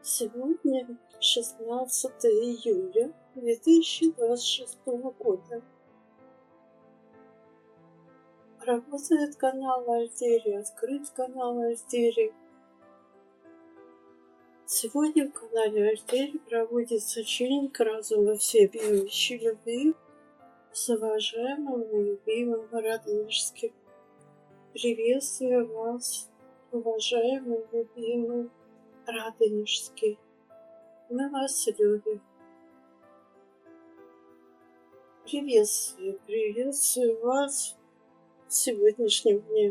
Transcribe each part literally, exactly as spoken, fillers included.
Сегодня шестнадцатое июля две тысячи двадцать шестого года. Работает канал Альтери, открыт канал Альтери. Сегодня в канале Альтери проводится челлендж разума всей объемлющей любви с уважаемым и любимым Радонежским. Приветствую вас, уважаемый и любимый Радонежский. Мы вас любим. Приветствую, приветствую вас в сегодняшнем дне.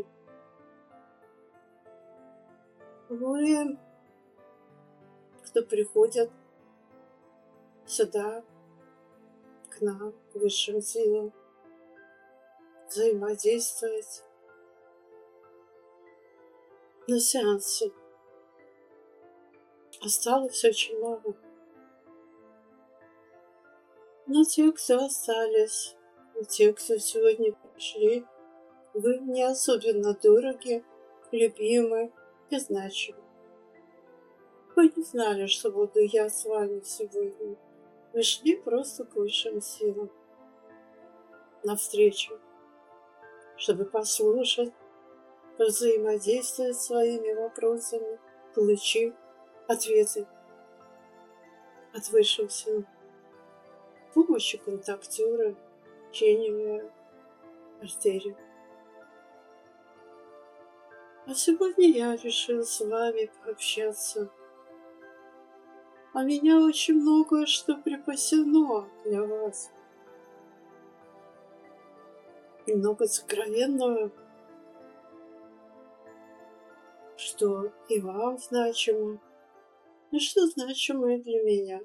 Вы, кто приходят сюда, к нам, к высшим силам, взаимодействовать на сеансе. Осталось очень мало. Но те, кто остались, и те, кто сегодня пришли, вы мне особенно дороги, любимы и значимы. Вы не знали, что буду я с вами сегодня. Вы шли просто к высшим силам навстречу, чтобы послушать, взаимодействовать своими вопросами, получив ответы от высших сил. С помощью контактера, чтения Альтери. А сегодня я решила с вами пообщаться. А меня очень многое что припасено для вас. Много сокровенного, что и вам значимо, и что значимо и для меня.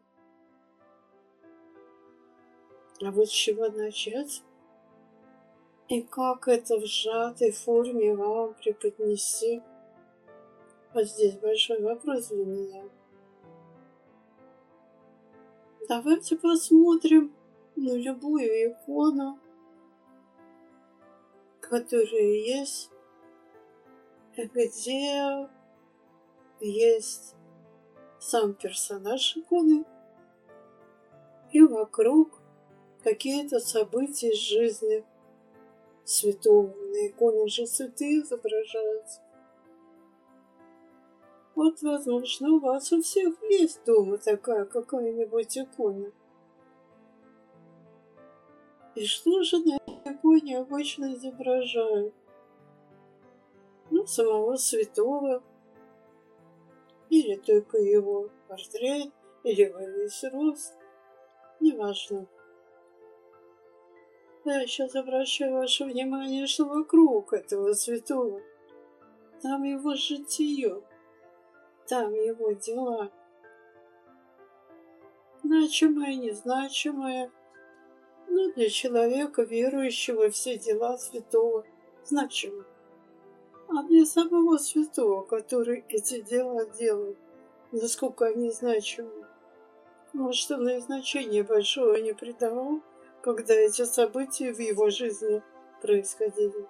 А вот с чего начать? И как это в сжатой форме вам преподнести? Вот здесь большой вопрос для меня. Давайте посмотрим на любую икону, которая есть, где есть сам персонаж иконы и вокруг какие-то события из жизни святого. На иконе же святые изображаются. Вот, возможно, у вас у всех есть дома такая какая-нибудь икона. И что же на иконе обычно изображают? Ну, самого святого, или только его портрет, или во весь рост, неважно. Я сейчас обращаю ваше внимание, что вокруг этого святого, там его житие, там его дела. Значимое, незначимое. Но для человека, верующего, все дела святого значимы. А для самого святого, который эти дела делает, насколько они значимы, может, он и значения большого не придавал, когда эти события в его жизни происходили.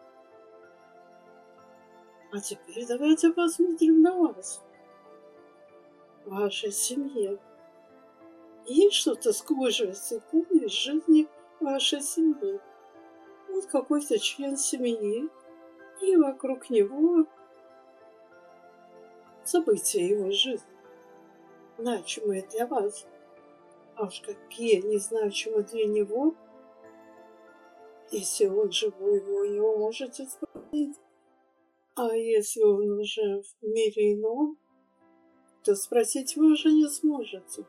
А теперь давайте посмотрим на вас, в вашей семье. Есть что-то схожее с иконой из жизни вашей семьи? Вот какой-то член семьи, и вокруг него события его жизни, значимые для вас. А уж какие незначимы для него, если он живой, вы его можете спросить. А если он уже в мире ином, то спросить вы уже не сможете.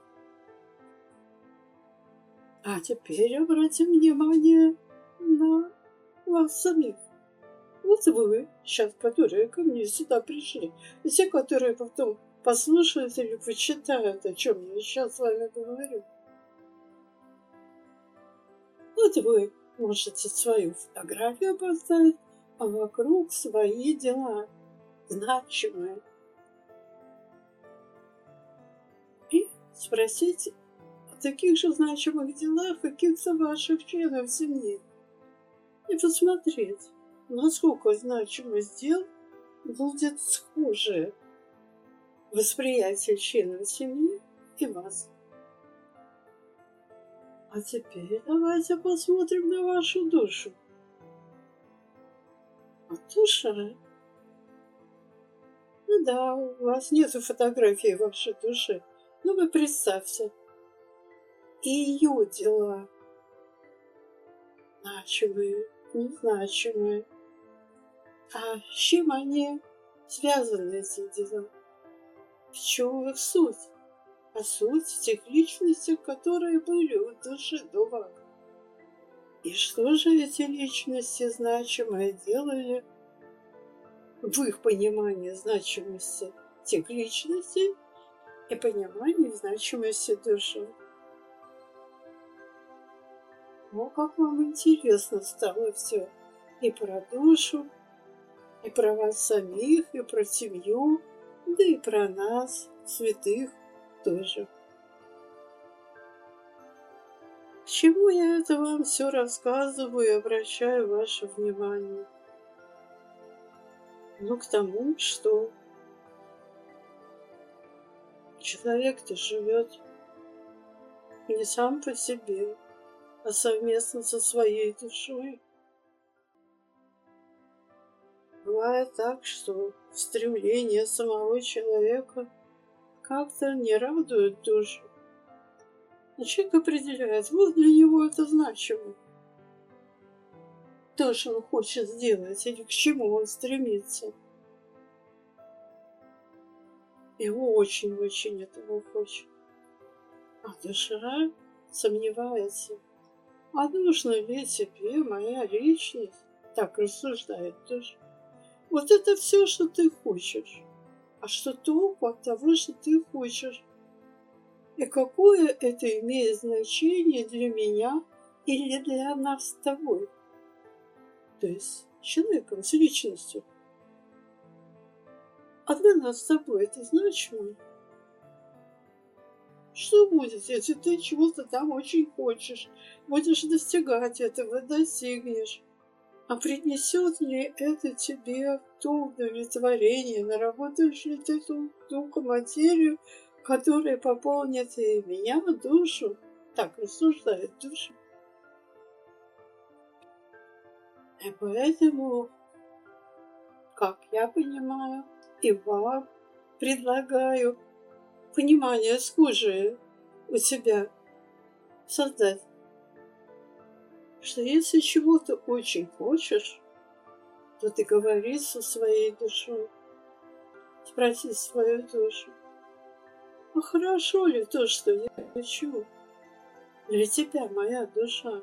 А теперь обратим внимание на вас самих. Вот вы, сейчас, которые ко мне сюда пришли, и те, которые потом послушают или почитают, о чем я сейчас с вами говорю. Вот вы можете свою фотографию поставить, а вокруг свои дела, значимые. И спросить о таких же значимых делах каких-то ваших членов семьи. И посмотреть, насколько значимость дел будет схожее восприятие членов семьи и вас. А теперь давайте посмотрим на вашу душу. А душа, ну да, у вас нет фотографии вашей души, но вы представьте, и ее дела значимые, незначимые. А с чем они связаны, эти дела? В чем их суть? А суть в тех личностях, которые были у души до вас. И что же эти личности значимые делали в их понимании значимости тех личностей и понимании значимости души? О, как вам интересно стало все. И про душу, и про вас самих, и про семью, да и про нас, святых, тоже. К чему я это вам все рассказываю и обращаю ваше внимание? Ну, к тому, что человек-то живет не сам по себе, а совместно со своей душой. Бывает так, что стремление самого человека как-то не радует душу. И человек определяет, вот для него это значимо. То, что он хочет сделать, или к чему он стремится. И очень-очень этого хочет. А душа сомневается. А нужно ли тебе моя личность? Так рассуждает душа. Вот это все, что ты хочешь. А что толку от того, что ты хочешь? И какое это имеет значение для меня или для нас с тобой? То есть с человеком, с личностью. А для нас с тобой это значимо? Что будет, если ты чего-то там очень хочешь, будешь достигать этого, достигнешь? А принесет ли это тебе то удовлетворение, наработаешь ли ты ту, ту материю, которая пополнит и меня, душу? Так рассуждает душа. И поэтому, как я понимаю, и вам предлагаю понимание схожее у себя создать, что если чего-то очень хочешь, то ты говоришь со своей душой, спроси свою душу, а хорошо ли то, что я хочу для тебя, моя душа?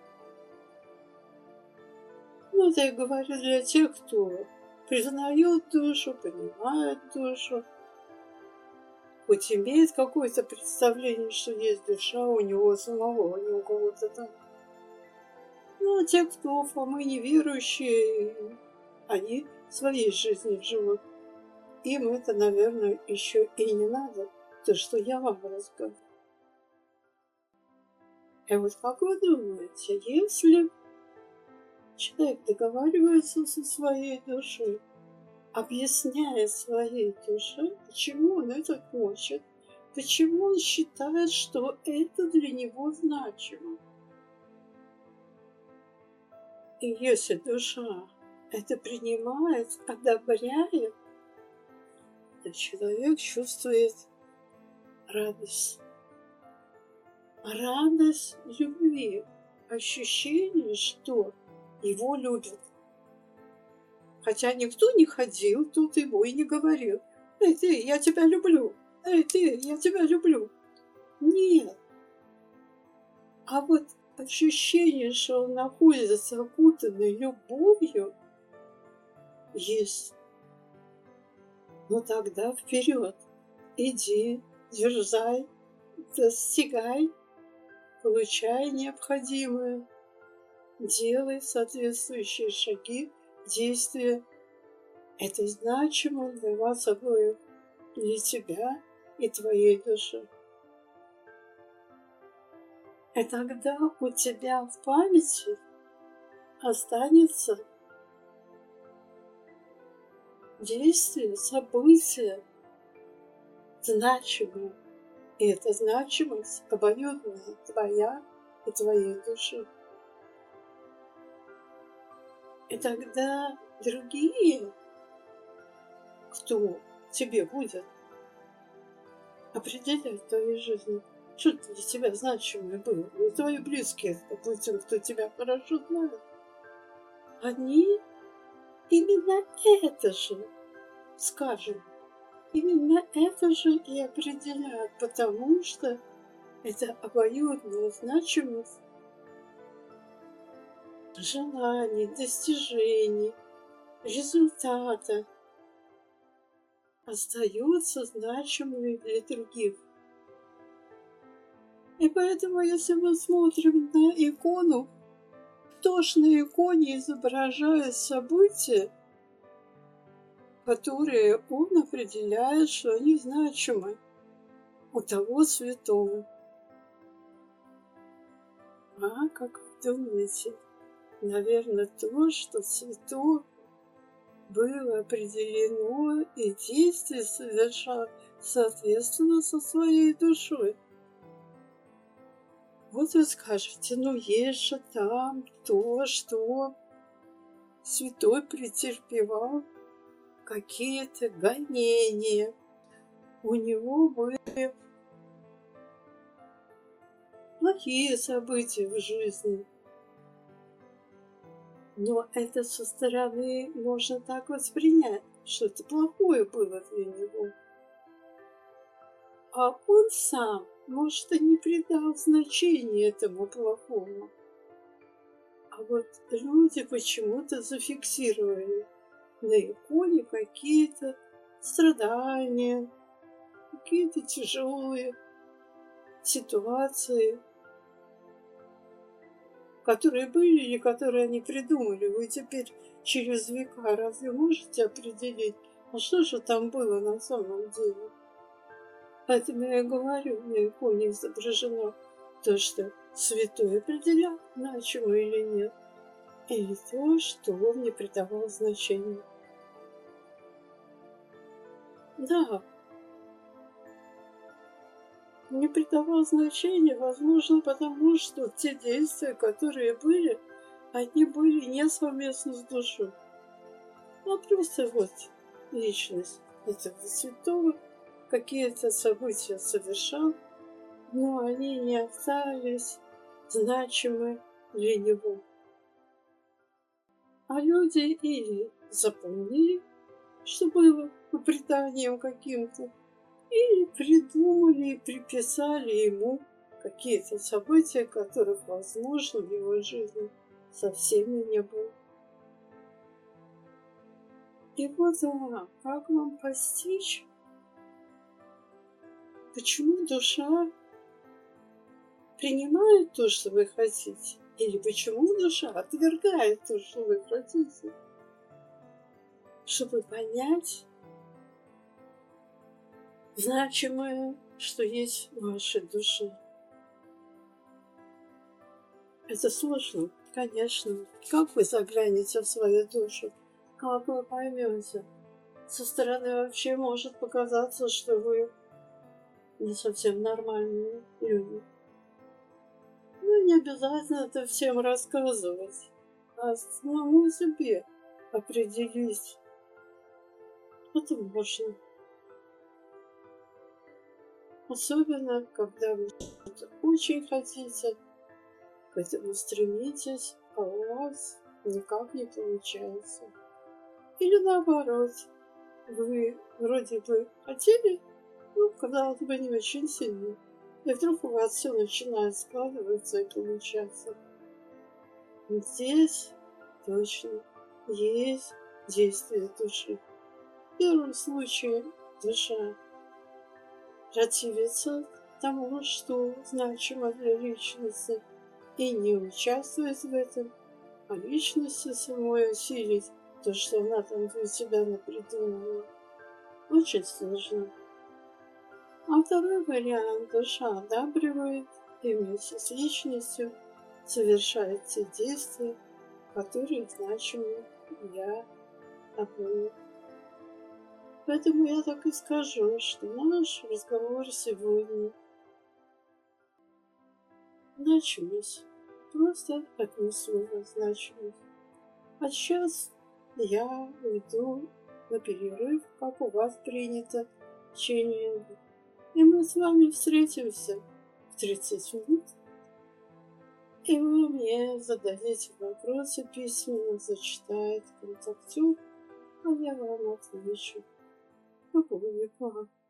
Ну, это я говорю для тех, кто признает душу, понимает душу, хоть имеет какое-то представление, что есть душа у него самого, а не у кого-то там. Ну, а те, кто Фомы неверующие, они своей жизнью живут. Им это, наверное, еще и не надо, то, что я вам рассказываю. И вот как вы думаете, если человек договаривается со своей душой, объясняя своей душе, почему он это хочет, почему он считает, что это для него значимо. И если душа это принимает, одобряет, то человек чувствует радость. Радость любви, ощущение, что его любят. Хотя никто не ходил тут его и не говорил: «Эй, ты, я тебя люблю! Эй, ты, я тебя люблю!» Нет. А вот ощущение, что он находится окутанный любовью, есть. Ну тогда вперед, иди, дерзай, достигай, получай необходимое, делай соответствующие шаги, действия. Это значимо для вас обоих, для тебя и твоей души. И тогда у тебя в памяти останется действие, событие, значимое. И эта значимость обоюдная, твоя и твоей души. И тогда другие, кто тебе будет определять в твоей жизни, что для тебя значимое было, ну, твои близкие, допустим, кто тебя хорошо знает, они именно это же, скажем, именно это же и определяют, потому что это обоюдная значимость желаний, достижений, результата остаются значимыми для других. И поэтому, если мы смотрим на икону, то ж на иконе изображают события, которые он определяет, что они значимы у того святого. А как вы думаете, наверное, то, что святого было определено и действие совершал соответственно со своей душой. Вот вы скажете, ну есть же там то, что святой претерпевал какие-то гонения. У него были плохие события в жизни. Но это со стороны можно так воспринять, что это плохое было для него. А он сам, может, и не придал значения этому плохому. А вот люди почему-то зафиксировали на иконе какие-то страдания, какие-то тяжелые ситуации, которые были или которые они придумали. Вы теперь через века разве можете определить, а что же там было на самом деле? Поэтому я говорю, на иконе изображено то, что святой определял, значимо или нет, или то, что он не придавал значения. Да, не придавал значения, возможно, потому что те действия, которые были, они были не совместно с душой, а просто вот личность этого святого какие-то события совершал, но они не остались значимы для него. А люди или запомнили, что было по преданиям каким-то, или придумали и приписали ему какие-то события, которых, возможно, в его жизни совсем и не было. И вот вам, как вам постичь, почему душа принимает то, что вы хотите, или почему душа отвергает то, что вы хотите, чтобы понять значимое, что есть в вашей душе. Это сложно, конечно. Как вы заглянете в свою душу? Как вы поймете? Со стороны вообще может показаться, что вы не совсем нормальные люди. Ну, не обязательно это всем рассказывать, а самому себе определить. Это можно. Особенно, когда вы что-то очень хотите, к этому стремитесь, а у вас никак не получается. Или наоборот, вы вроде бы хотели, ну, казалось бы, не очень сильно, и вдруг у вас все начинает складываться и получаться. И здесь точно есть действие души. В первом случае душа противится тому, что значимо для личности, и не участвует в этом, а личности самой усилить то, что она там для себя напридумывала. Очень сложно. А второй вариант: душа одабривает и вместе с личностью совершает те действия, которые значимы для обоих. Поэтому я так и скажу, что наш разговор сегодня значимость. Просто одно слово значимость. А сейчас я уйду на перерыв, как у вас принято, в течение. И мы с вами встретимся в тридцать минут. И вы мне зададите вопросы письменно, зачитает контактер, а я вам отвечу. Спокойненько.